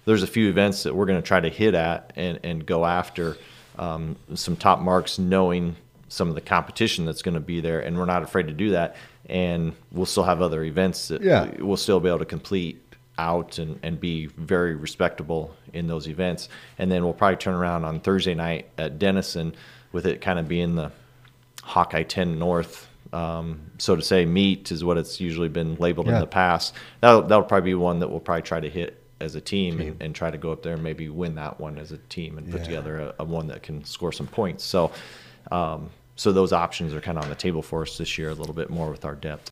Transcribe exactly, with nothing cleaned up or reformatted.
there's a few events that we're going to try to hit at and, and go after um, some top marks, knowing some of the competition that's going to be there, and we're not afraid to do that. And we'll still have other events that Yeah. we'll still be able to complete out and, and be very respectable in those events. And then we'll probably turn around on Thursday night at Denison, with it kind of being the Hawkeye ten North, um, so to say, meet is what it's usually been labeled Yeah. in the past. That'll, that'll probably be one that we'll probably try to hit as a team, Team. And, and try to go up there and maybe win that one as a team and put Yeah. together a, a one that can score some points. So, um, so those options are kind of on the table for us this year a little bit more with our depth.